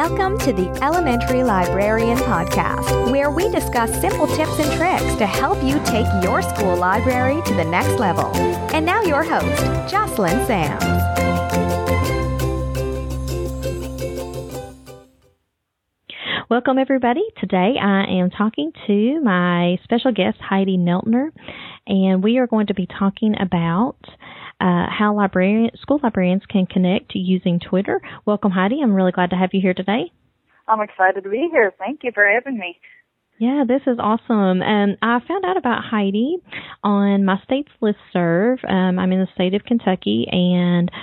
Welcome to the Elementary Librarian Podcast, where we discuss simple tips and tricks to help you take your school library to the next level. And now your host, Jocelyn Sams. Welcome, everybody. Today I am talking to my special guest, Heidi Neltner, and we are going to be talking about how school librarians can connect using Twitter. Welcome, Heidi. I'm really glad to have you here today. I'm excited to be here. Thank you for having me. Yeah, this is awesome. And I found out about Heidi on my state's listserv. I'm in the state of Kentucky, and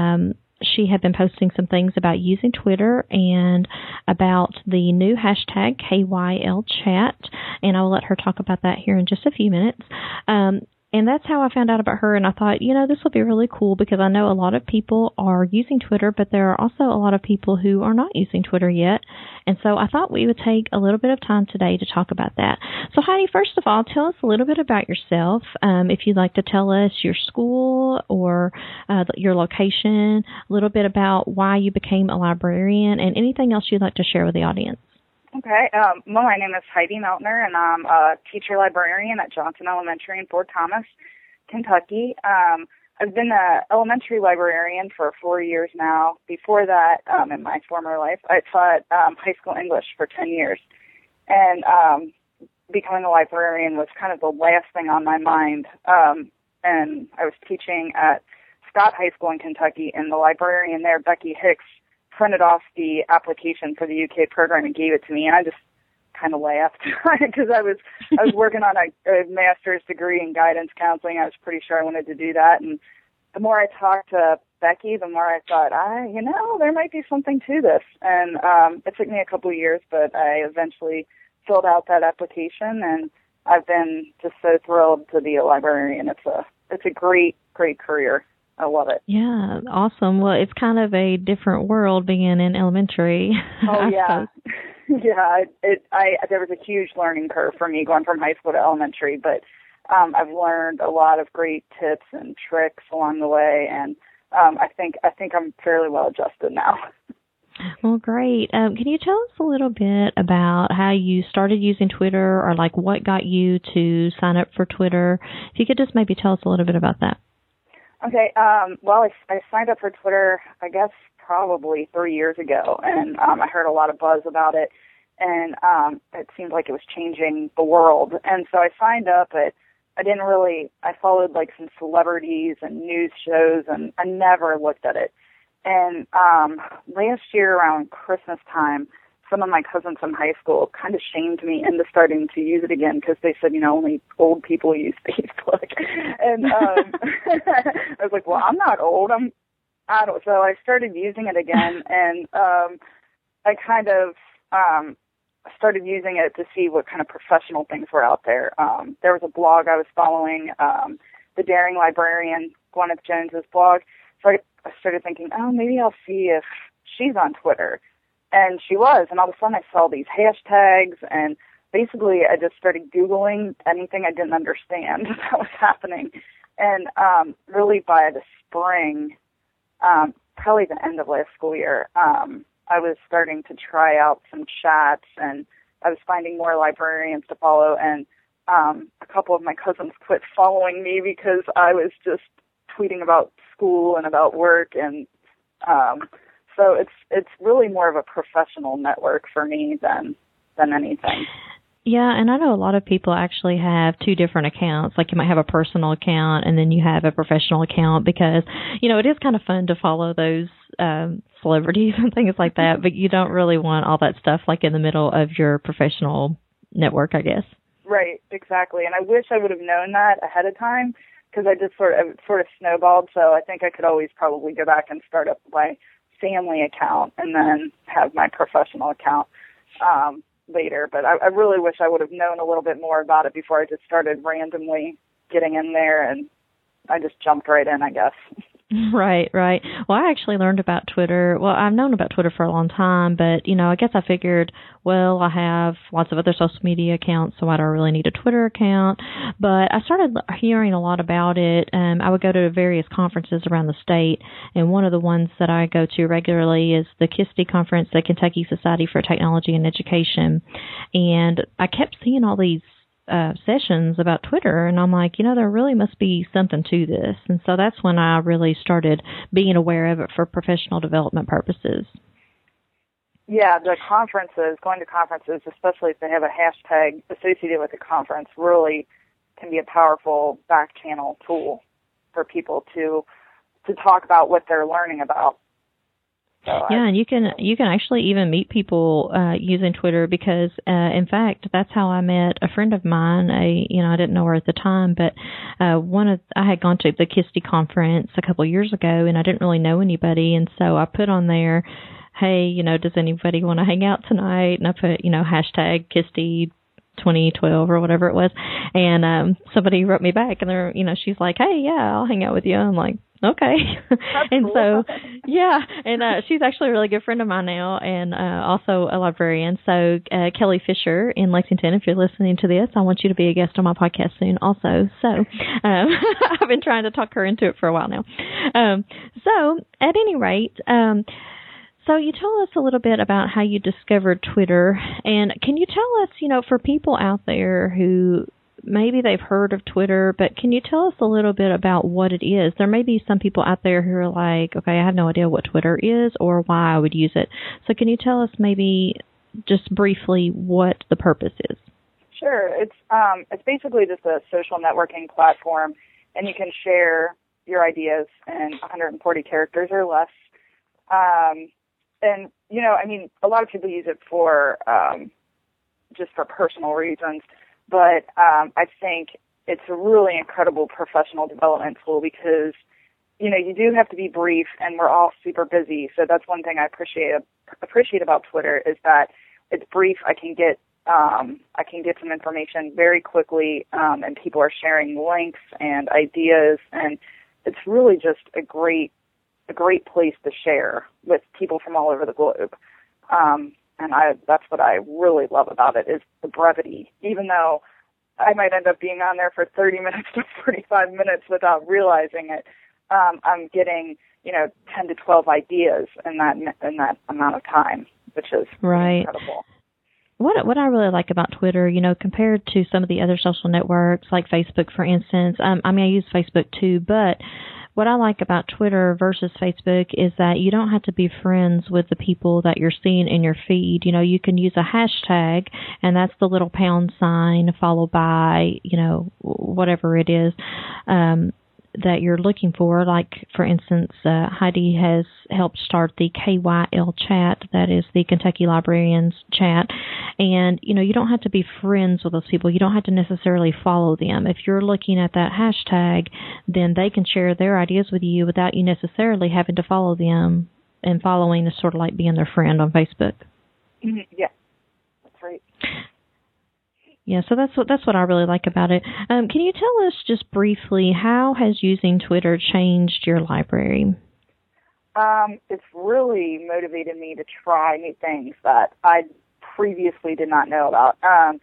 she had been posting some things about using Twitter and about the new hashtag KYLChat, and I'll let her talk about that here in just a few minutes. And that's how I found out about her, and I thought, this will be really cool because I know a lot of people are using Twitter, but there are also a lot of people who are not using Twitter yet. And so I thought we would take a little bit of time today to talk about that. So Heidi, first of all, tell us a little bit about yourself. If you'd like to tell us your school or your location, a little bit about why you became a librarian, and anything else you'd like to share with the audience. Okay. Well, my name is Heidi Meltner, and I'm a teacher librarian at Johnson Elementary in Fort Thomas, Kentucky. I've been an elementary librarian for 4 years now. Before that, in my former life, I taught high school English for 10 years. And becoming a librarian was kind of the last thing on my mind. And I was teaching at Scott High School in Kentucky, and the librarian there, Becky Hicks, printed off the application for the UK program and gave it to me, and I just kind of laughed because I was working on a master's degree in guidance counseling. I was pretty sure I wanted to do that, and the more I talked to Becky, the more I thought, there might be something to this. And it took me a couple of years, but I eventually filled out that application, and I've been just so thrilled to be a librarian. It's a great career. I love it. Yeah, awesome. Well, it's kind of a different world being in elementary. Oh, yeah. Yeah, there was a huge learning curve for me going from high school to elementary, but I've learned a lot of great tips and tricks along the way, and I think I'm fairly well adjusted now. Well, great. Can you tell us a little bit about how you started using Twitter, or like what got you to sign up for Twitter? If you could just maybe tell us a little bit about that. Okay, well, I signed up for Twitter, I guess, probably 3 years ago, and I heard a lot of buzz about it, and it seemed like it was changing the world. And so I signed up, but I followed like some celebrities and news shows, and I never looked at it. And last year around Christmas time, some of my cousins from high school kind of shamed me into starting to use it again because they said, only old people use Facebook. And I was like, well, I'm not old. I'm adult. So I started using it again, and I kind of started using it to see what kind of professional things were out there. There was a blog I was following, the Daring Librarian, Gwyneth Jones's blog. So I started thinking, maybe I'll see if she's on Twitter. And she was, and all of a sudden I saw these hashtags, and basically I just started Googling anything I didn't understand that was happening. And really by the spring, probably the end of last school year, I was starting to try out some chats, and I was finding more librarians to follow, and a couple of my cousins quit following me because I was just tweeting about school and about work, and so it's really more of a professional network for me than anything. Yeah, and I know a lot of people actually have two different accounts. Like you might have a personal account and then you have a professional account because, it is kind of fun to follow those celebrities and things like that, but you don't really want all that stuff like in the middle of your professional network, I guess. Right, exactly. And I wish I would have known that ahead of time because I just sort of snowballed. So I think I could always probably go back and start up my family account and then have my professional account later. But I really wish I would have known a little bit more about it before I just started randomly getting in there, and I just jumped right in, I guess. Right, right. Well, I actually learned about Twitter. Well, I've known about Twitter for a long time, but, I guess I figured, well, I have lots of other social media accounts, so I don't really need a Twitter account. But I started hearing a lot about it. I would go to various conferences around the state, and one of the ones that I go to regularly is the KISTE conference, the Kentucky Society for Technology and Education. And I kept seeing all these sessions about Twitter, and I'm like, there really must be something to this. And so that's when I really started being aware of it for professional development purposes. Yeah, the conferences, going to conferences, especially if they have a hashtag associated with the conference, really can be a powerful back channel tool for people to talk about what they're learning about. Yeah, and you can actually even meet people using Twitter because, in fact, that's how I met a friend of mine. I didn't know her at the time, but I had gone to the KISTE conference a couple of years ago, and I didn't really know anybody, and so I put on there, hey, does anybody want to hang out tonight? And I put, hashtag KISTE 2012 or whatever it was, and somebody wrote me back, and they're, she's like, hey, yeah, I'll hang out with you. I'm like, okay. And cool. So, yeah, and she's actually a really good friend of mine now, and also a librarian. So Kelly Fisher in Lexington, if you're listening to this, I want you to be a guest on my podcast soon also. So I've been trying to talk her into it for a while now. So at any rate, so you tell us a little bit about how you discovered Twitter, and can you tell us, for people out there who maybe they've heard of Twitter, but can you tell us a little bit about what it is? There may be some people out there who are like, okay, I have no idea what Twitter is or why I would use it. So can you tell us maybe just briefly what the purpose is? Sure. It's basically just a social networking platform, and you can share your ideas in 140 characters or less. And, a lot of people use it for just for personal reasons. But I think it's a really incredible professional development tool because, you do have to be brief, and we're all super busy. So that's one thing I appreciate about Twitter is that it's brief. I can get some information very quickly, and people are sharing links and ideas, and it's really just a great place to share with people from all over the globe. And that's what I really love about it is the brevity. Even though I might end up being on there for 30 minutes to 45 minutes without realizing it, I'm getting, 10 to 12 ideas in that amount of time, which is right. Incredible. What I really like about Twitter, compared to some of the other social networks like Facebook, for instance, I use Facebook too, but what I like about Twitter versus Facebook is that you don't have to be friends with the people that you're seeing in your feed. You can use a hashtag, and that's the little pound sign followed by, whatever it is that you're looking for. Like, for instance, Heidi has helped start the KYL chat, that is the Kentucky Librarians chat. And, you don't have to be friends with those people. You don't have to necessarily follow them. If you're looking at that hashtag, then they can share their ideas with you without you necessarily having to follow them. And following is sort of like being their friend on Facebook. Mm-hmm. Yeah, that's right. Yeah, so that's what I really like about it. Can you tell us just briefly, how has using Twitter changed your library? It's really motivated me to try new things that I previously did not know about.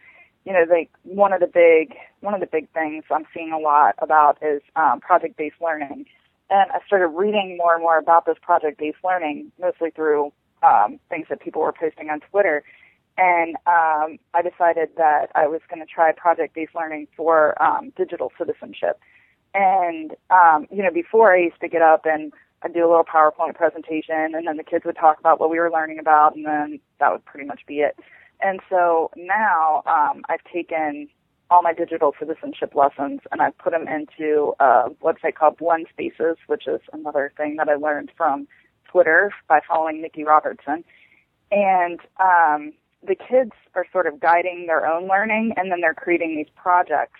One of the big things I'm seeing a lot about is project-based learning, and I started reading more and more about this project-based learning, mostly through things that people were posting on Twitter. And I decided that I was going to try project-based learning for digital citizenship. And, before I used to get up and I'd do a little PowerPoint presentation, and then the kids would talk about what we were learning about, and then that would pretty much be it. And so now I've taken all my digital citizenship lessons, and I've put them into a website called Blend Spaces, which is another thing that I learned from Twitter by following Nikki Robertson. And the kids are sort of guiding their own learning, and then they're creating these projects.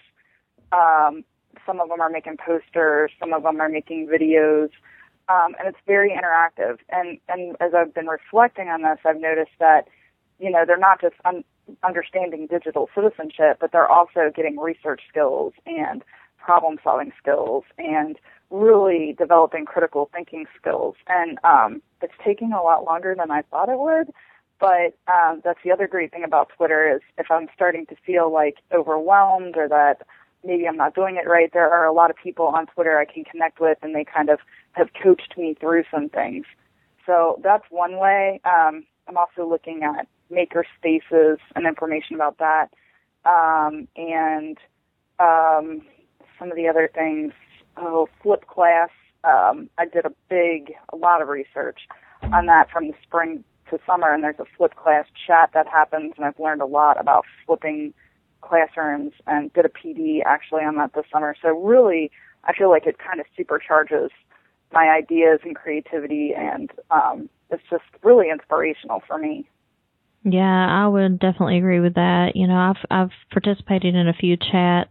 Some of them are making posters, some of them are making videos, and it's very interactive. And as I've been reflecting on this, I've noticed that, they're not just understanding digital citizenship, but they're also getting research skills and problem-solving skills and really developing critical thinking skills. And it's taking a lot longer than I thought it would. But that's the other great thing about Twitter is if I'm starting to feel like overwhelmed or that maybe I'm not doing it right, there are a lot of people on Twitter I can connect with, and they kind of have coached me through some things. So that's one way. I'm also looking at maker spaces and information about that. And some of the other things, Flip Class. I did a lot of research on that from the spring to summer, and there's a Flip Class chat that happens, and I've learned a lot about flipping classrooms and did a PD actually on that this summer. So really, I feel like it kind of supercharges my ideas and creativity, and it's just really inspirational for me. Yeah, I would definitely agree with that. You know, I've participated in a few chats,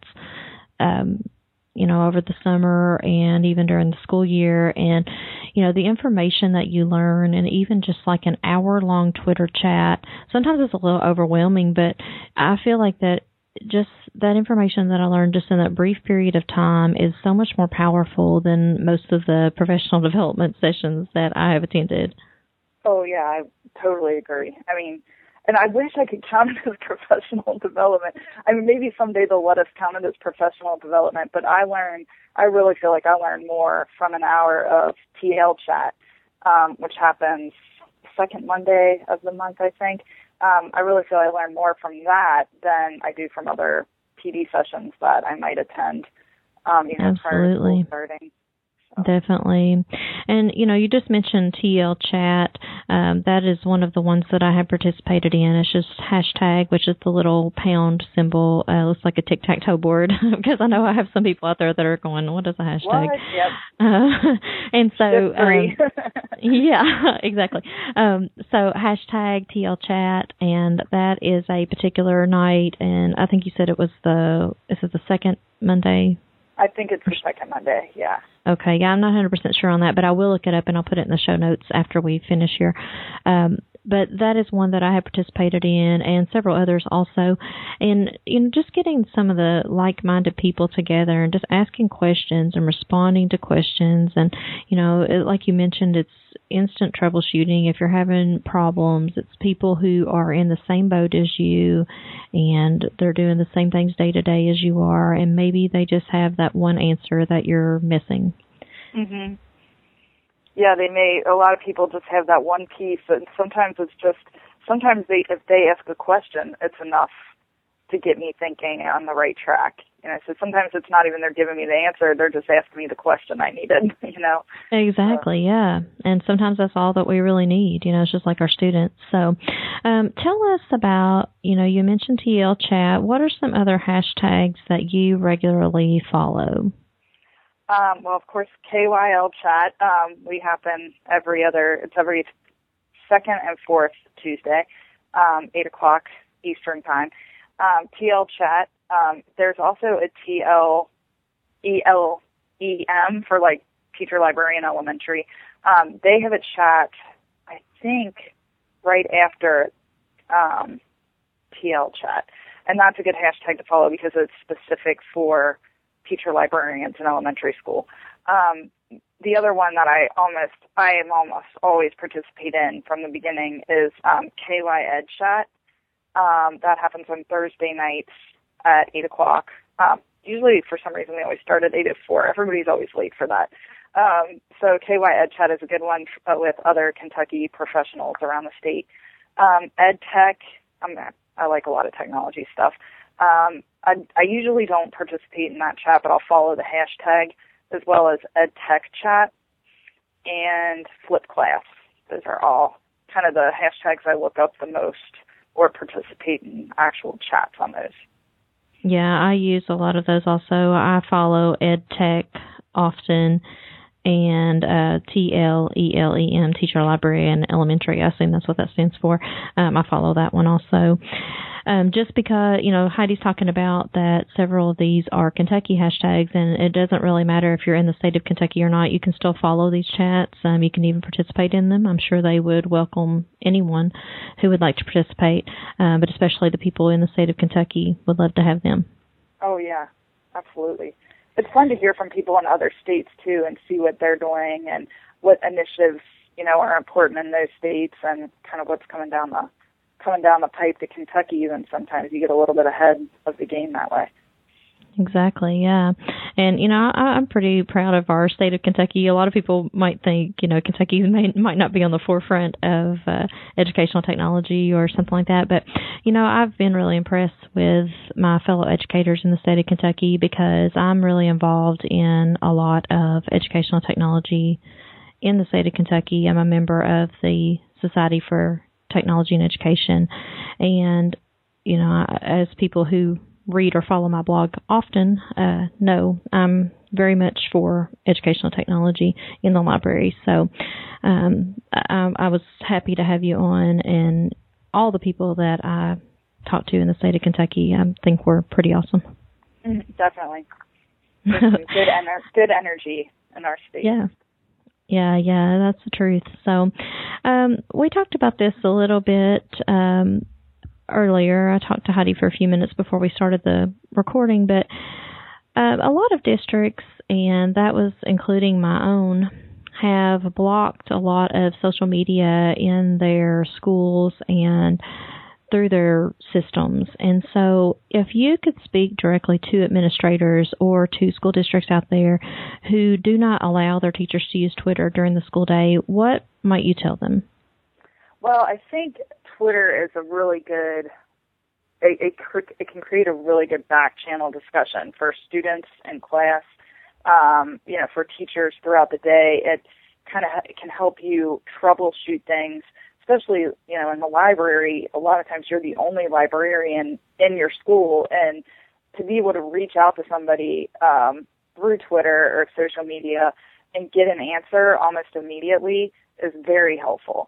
you know, over the summer and even during the school year, and you know, the information that you learn, and even just like an hour-long Twitter chat, sometimes it's a little overwhelming, but I feel like that just that information that I learned just in that brief period of time is so much more powerful than most of the professional development sessions that I have attended. Oh, yeah, I totally agree. I mean, and I wish I could count it as professional development. I mean, maybe someday they'll let us count it as professional development, but I really feel like I learned more from an hour of TL chat, which happens second Monday of the month, I think. I really feel I learned more from that than I do from other PD sessions that I might attend, prior to school starting. Definitely. And, you know, you just mentioned TL chat. That is one of the ones that I have participated in. It's just hashtag, which is the little pound symbol. Looks like a tic-tac-toe board, because I know I have some people out there that are going, what is a hashtag? What? Yep. And so, yeah, exactly. So hashtag TL chat, and that is a particular night, and I think you said is it the second Monday? I think it's the second Monday, yeah. Okay, yeah, I'm not 100% sure on that, but I will look it up and I'll put it in the show notes after we finish here. But that is one that I have participated in, and several others also. And just getting some of the like-minded people together and just asking questions and responding to questions. And, like you mentioned, it's instant troubleshooting. If you're having problems, it's people who are in the same boat as you, and they're doing the same things day to day as you are, and maybe they just have that one answer that you're missing. Mm-hmm. Yeah, a lot of people just have that one piece, and sometimes if they ask a question, it's enough to get me thinking on the right track. So sometimes it's not even they're giving me the answer, they're just asking me the question I needed, Exactly, yeah. And sometimes that's all that we really need, it's just like our students. So tell us about, you mentioned TL chat. What are some other hashtags that you regularly follow? Well, of course, KYL chat. We happen every second and fourth Tuesday, 8 o'clock Eastern time. TL chat. There's also a TLELEM for like teacher, librarian, elementary. They have a chat, I think, right after TL chat. And that's a good hashtag to follow because it's specific for teacher librarians in elementary school. The other one that I am almost always participate in from the beginning is KY Ed Chat. That happens on Thursday nights at 8 o'clock. Usually, for some reason, they always start at 8 at 4. Everybody's always late for that. So KY Ed Chat is a good one with other Kentucky professionals around the state. Ed Tech, I like a lot of technology stuff. I usually don't participate in that chat, but I'll follow the hashtag as well as EdTech chat and Flip Class. Those are all kind of the hashtags I look up the most or participate in actual chats on those. Yeah, I use a lot of those also. I follow EdTech often and TLELEM, Teacher Librarian Elementary. I assume that's what that stands for. I follow that one also. Just because, Heidi's talking about that several of these are Kentucky hashtags, and it doesn't really matter if you're in the state of Kentucky or not. You can still follow these chats. You can even participate in them. I'm sure they would welcome anyone who would like to participate, but especially the people in the state of Kentucky would love to have them. Oh, yeah, absolutely. it's fun to hear from people in other states too, and see what they're doing and what initiatives, are important in those states, and kind of what's coming down the pipe to Kentucky. Even sometimes you get a little bit ahead of the game that way. Exactly, yeah. And, I'm pretty proud of our state of Kentucky. A lot of people might think, Kentucky might not be on the forefront of educational technology or something like that. But, I've been really impressed with my fellow educators in the state of Kentucky, because I'm really involved in a lot of educational technology in the state of Kentucky. I'm a member of the Society for Technology and Education. And, as people who read or follow my blog often know, I'm very much for educational technology in the library. So I was happy to have you on, and all the people that I talked to in the state of Kentucky, I think were pretty awesome. Definitely. There's some good energy in our state. Yeah, that's the truth. So we talked about this a little bit earlier. I talked to Heidi for a few minutes before we started the recording, but a lot of districts, and that was including my own, have blocked a lot of social media in their schools and through their systems. And so if you could speak directly to administrators or to school districts out there who do not allow their teachers to use Twitter during the school day, what might you tell them? Well, I think Twitter is a really good, it can create a really good back channel discussion for students in class, for teachers throughout the day. It can help you troubleshoot things, especially, in the library. A lot of times you're the only librarian in your school, and to be able to reach out to somebody through Twitter or social media and get an answer almost immediately is very helpful.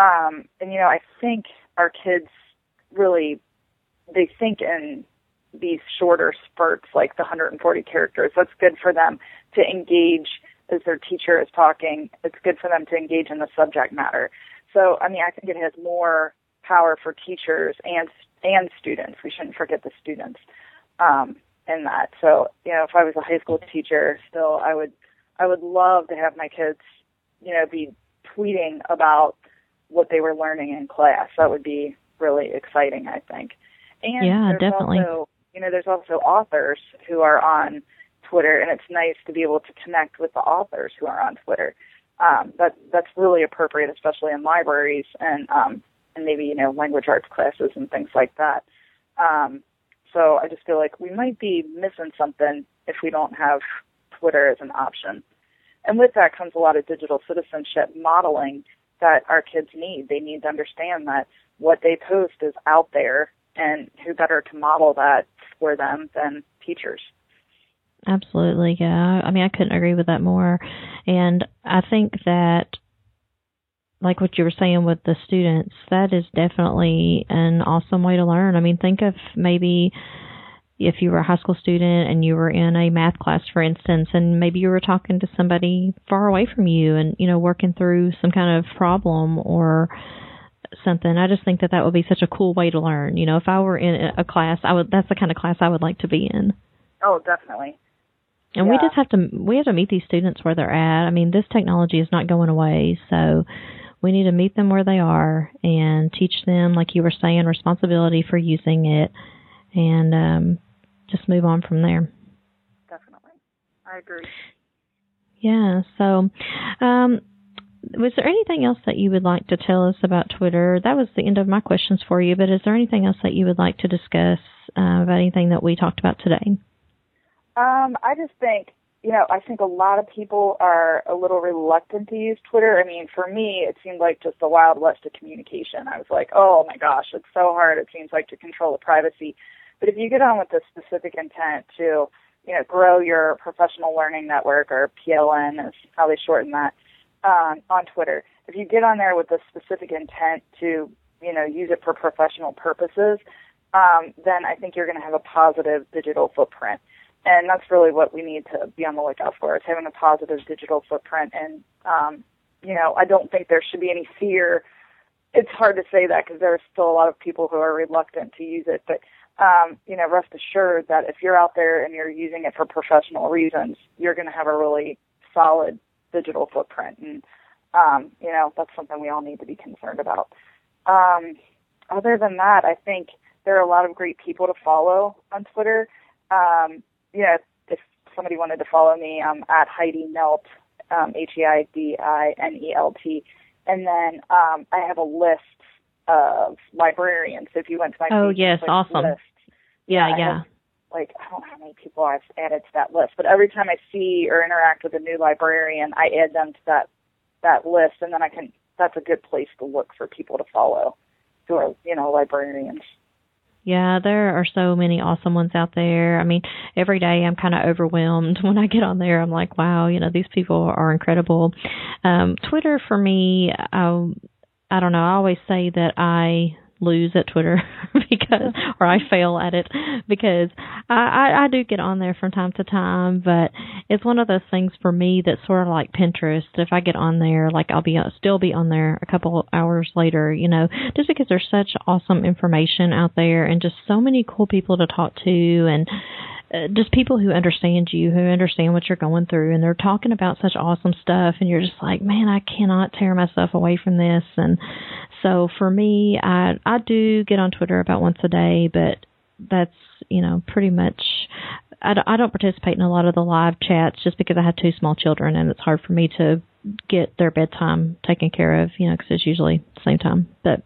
I think our kids really, they think in these shorter spurts, like the 140 characters. That's good for them to engage as their teacher is talking. It's good for them to engage in the subject matter. So, I think it has more power for teachers and students. We shouldn't forget the students in that. So, if I was a high school teacher still, I would love to have my kids, be tweeting about what they were learning in class. That would be really exciting, I think. And yeah, definitely. There's also authors who are on Twitter, and it's nice to be able to connect with the authors who are on Twitter. That's really appropriate, especially in libraries and maybe, language arts classes and things like that. So I just feel like we might be missing something if we don't have Twitter as an option. And with that comes a lot of digital citizenship modeling that our kids need. They need to understand that what they post is out there, and who better to model that for them than teachers. Absolutely, yeah. I couldn't agree with that more. And I think that, like what you were saying with the students, that is definitely an awesome way to learn. Think of maybe if you were a high school student and you were in a math class, for instance, and maybe you were talking to somebody far away from you and, working through some kind of problem or something. I just think that would be such a cool way to learn. If I were in a class, that's the kind of class I would like to be in. Oh, definitely. And we have to meet these students where they're at. This technology is not going away, so we need to meet them where they are and teach them, like you were saying, responsibility for using it, and just move on from there. Definitely. I agree. Yeah, so was there anything else that you would like to tell us about Twitter? That was the end of my questions for you, but is there anything else that you would like to discuss about anything that we talked about today? I just think, I think a lot of people are a little reluctant to use Twitter. For me, it seemed like just the Wild West of communication. I was like, oh my gosh, it's so hard, it seems like, to control the privacy. But if you get on with the specific intent to, grow your professional learning network, or PLN is how they shorten that, on Twitter, if you get on there with the specific intent to, use it for professional purposes, then I think you're going to have a positive digital footprint. And that's really what we need to be on the lookout for, is having a positive digital footprint. And, I don't think there should be any fear. It's hard to say that because there are still a lot of people who are reluctant to use it. But rest assured that if you're out there and you're using it for professional reasons, you're going to have a really solid digital footprint. And, that's something we all need to be concerned about. Other than that, I think there are a lot of great people to follow on Twitter. If somebody wanted to follow me, I'm at Heidi Nelt, HEIDINELT. And then I have a list of librarians. If you went to my awesome list, yeah. I don't know how many people I've added to that list, but every time I see or interact with a new librarian, I add them to that list, and then that's a good place to look for people to follow who are, librarians. Yeah, there are so many awesome ones out there. I mean, every day I'm kind of overwhelmed when I get on there. I'm like, wow, these people are incredible. Twitter for me, I don't know. I always say that I lose at Twitter or I fail at it because I do get on there from time to time, but it's one of those things for me that's sort of like Pinterest. If I get on there, I'll still be on there a couple hours later, just because there's such awesome information out there and just so many cool people to talk to and just people who understand you, who understand what you're going through, and they're talking about such awesome stuff, and you're just like, man, I cannot tear myself away from this. And so for me, I do get on Twitter about once a day, but that's, pretty much, I don't participate in a lot of the live chats just because I have 2 small children, and it's hard for me to get their bedtime taken care of, because it's usually the same time. But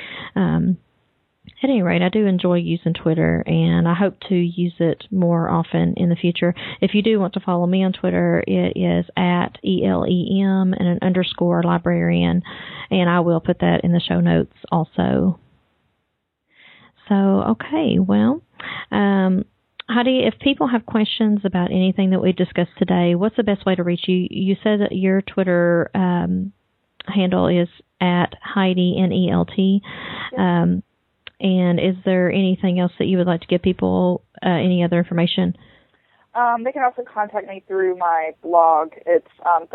at any rate, I do enjoy using Twitter, and I hope to use it more often in the future. If you do want to follow me on Twitter, it is at ELEM and an _ librarian, and I will put that in the show notes also. So, okay, well, Heidi, if people have questions about anything that we discussed today, what's the best way to reach you? You said that your Twitter handle is at Heidi, NELT. And is there anything else that you would like to give people, any other information? They can also contact me through my blog. It's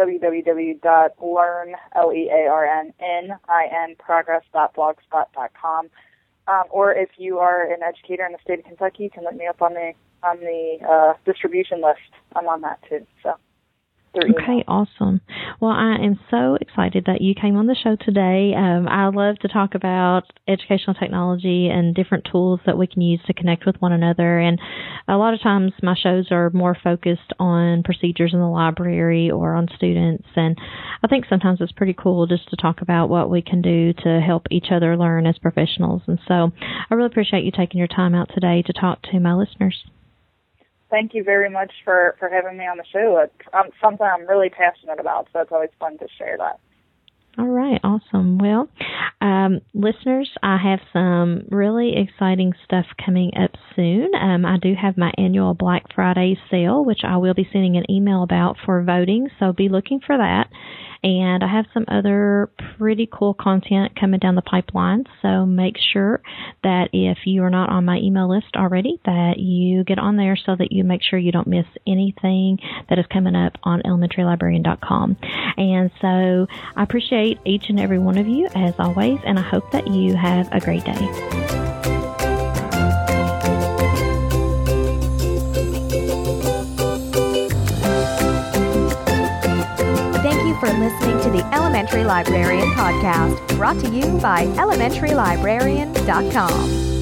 www.learninprogress.blogspot.com. Or if you are an educator in the state of Kentucky, you can look me up on the distribution list. I'm on that too. So. Okay, awesome. Well, I am so excited that you came on the show today. I love to talk about educational technology and different tools that we can use to connect with one another. And a lot of times my shows are more focused on procedures in the library or on students. And I think sometimes it's pretty cool just to talk about what we can do to help each other learn as professionals. And so I really appreciate you taking your time out today to talk to my listeners. Thank you very much for having me on the show. It's something I'm really passionate about, so it's always fun to share that. All right, awesome. Well, listeners, I have some really exciting stuff coming up soon. I do have my annual Black Friday sale, which I will be sending an email about for voting, so be looking for that. And I have some other pretty cool content coming down the pipeline, so make sure that if you are not on my email list already, that you get on there so that you make sure you don't miss anything that is coming up on elementarylibrarian.com. And so I appreciate each and every one of you, as always, and I hope that you have a great day. For listening to the Elementary Librarian Podcast, brought to you by elementarylibrarian.com.